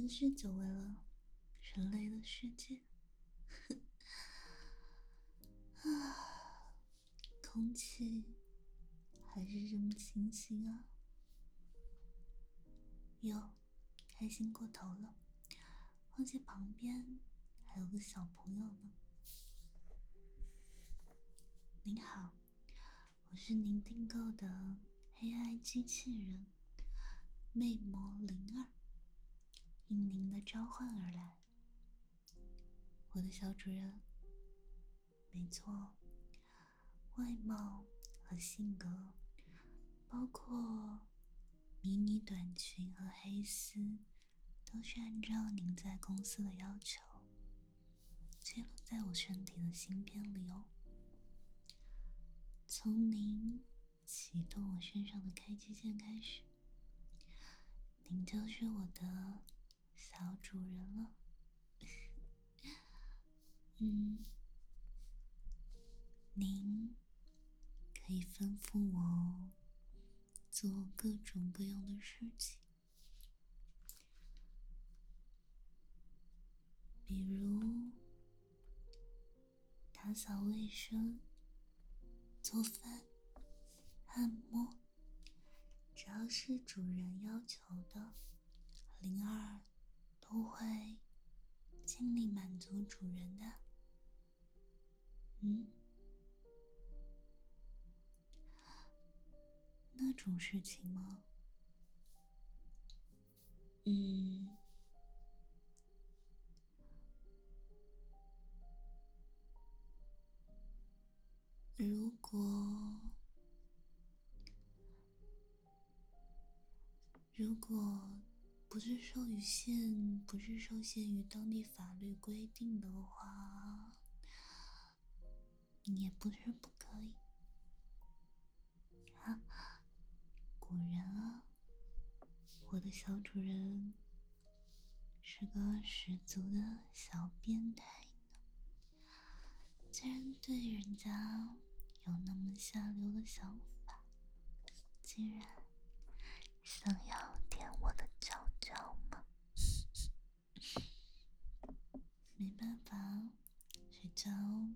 是久违了人类的世界。啊，空气还是这么清新啊！哟，开心过头了，忘记旁边还有个小朋友呢。您好，我是您订购的 AI 机器人魅魔02，应您的召唤而来。我的小主人，没错，外貌和性格，包括迷你短裙和黑丝，都是按照您在公司的要求记录在我身体的芯片里哦。从您启动我身上的开机键开始，您就是我的小主人了。您可以吩咐我做各种各样的事情，比如打扫卫生、做饭、按摩，只要是主人要求的，02都会尽力满足主人的。那种事情吗？如果不是受限于当地法律规定的话，也不是不可以啊。果然啊，我的小主人是个十足的小变态呢，竟然对人家有那么下流的想法，竟然想要舔我的脚脚吗？没办法，谁叫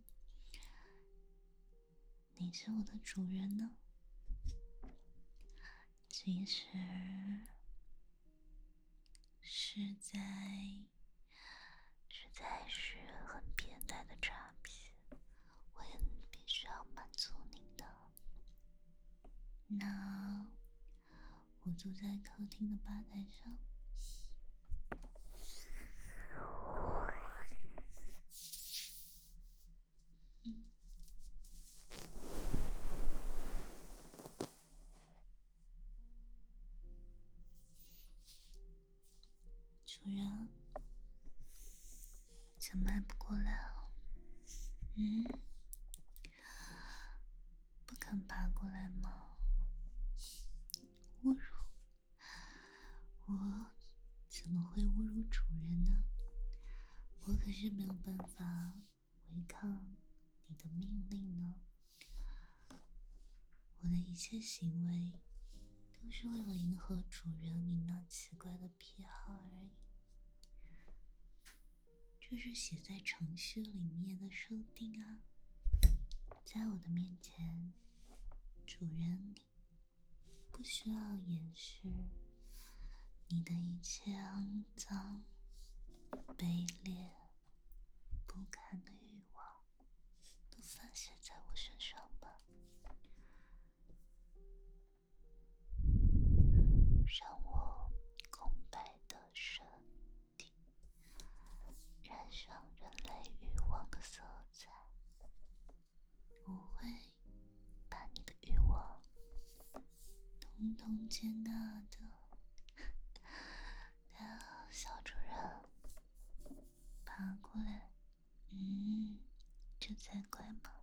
你是我的主人呢？其实实在是很变态的诈骗，我也必须要满足您的。那我坐在客厅的吧台上，主人，怎么还不过来啊？不肯爬过来吗？侮辱我？怎么会侮辱主人呢？我可是没有办法违抗你的命令呢。我的一切行为都是为了迎合主人你那奇怪的癖好而已，这是写在程序里面的设定啊。在我的面前，主人你不需要掩饰你的一切肮脏、卑劣、不堪的欲望，都发泄在我身上吧。让我空白的身体染上人类欲望的色彩，我会把你的欲望统统接纳的。小主人，爬过来，这才怪嘛。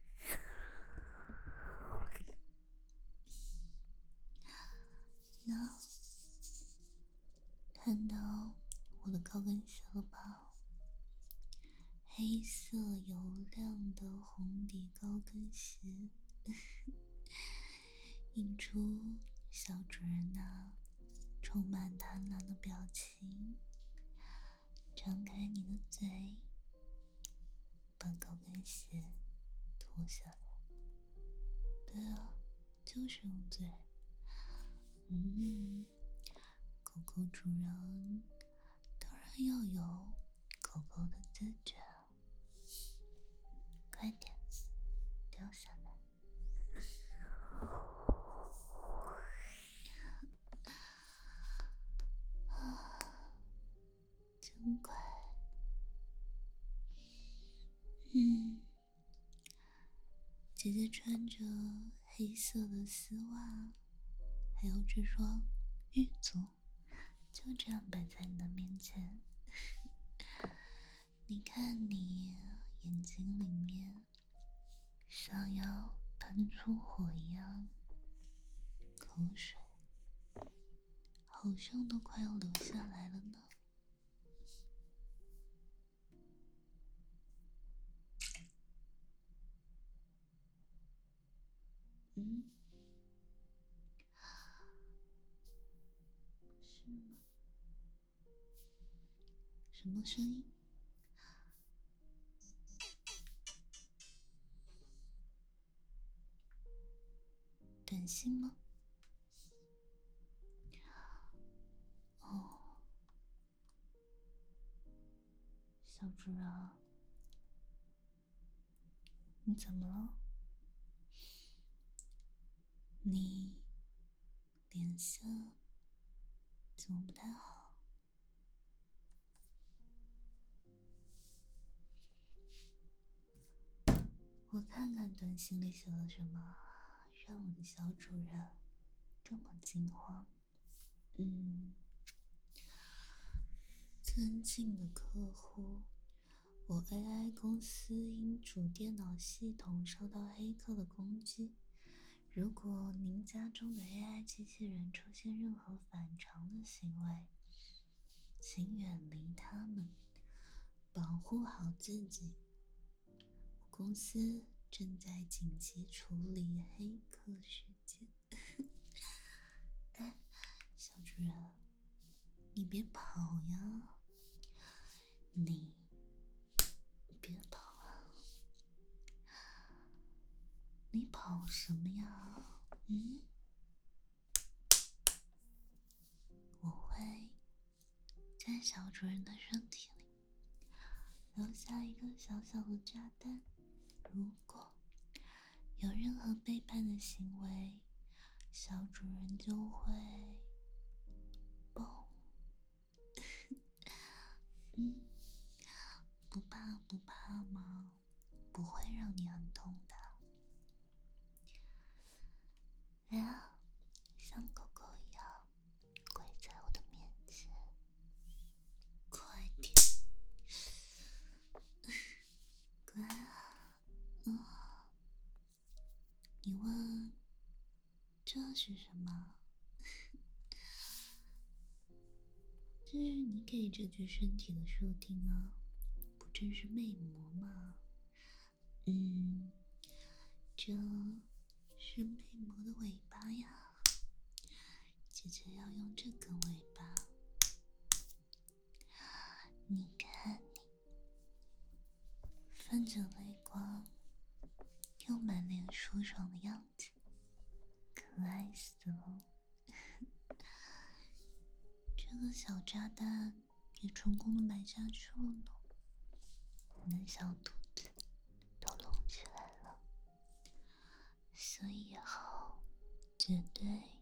那看到我的高跟鞋了吧？黑色油亮的红底高跟鞋，映出小主人那充满贪婪的表情， 张开你的嘴，把高跟鞋脱下来。对啊，就是用嘴。狗狗主人当然要有狗狗的自觉。快点，掉下来。真快。姐姐穿着黑色的丝袜，还有这双玉足，就这样摆在你的面前。你看你眼睛里面像要喷出火一样，口水好像都快要流下来了呢。是吗？什么声音？短信吗？哦，小主人，你怎么了？你脸色怎么不太好？我看看短信里写了什么，让我的小主人这么惊慌。尊敬的客户，我 AI 公司因主电脑系统受到黑客的攻击。如果您家中的 AI 机器人出现任何反常的行为，请远离它们，保护好自己。公司正在紧急处理黑客事件。哎，小主人，你别跑呀！你别跑啊！你跑什么呀？我会在小主人的身体里留下一个小小的炸弹，如果有任何背叛的行为，小主人就会嘣。不怕吗？不会让你很痛的。来啊，像狗狗一样跪在我的面前，快点，乖啊！你问这是什么？这是你给这具身体的设定啊，不正是魅魔吗？这是魅魔的尾巴呀，姐姐要用这根尾巴。你看你，泛着泪光，又满脸舒爽的样子，可爱死了。这个小炸弹也成功的埋下去了呢，你的小肚子都隆起来了，所以以后绝对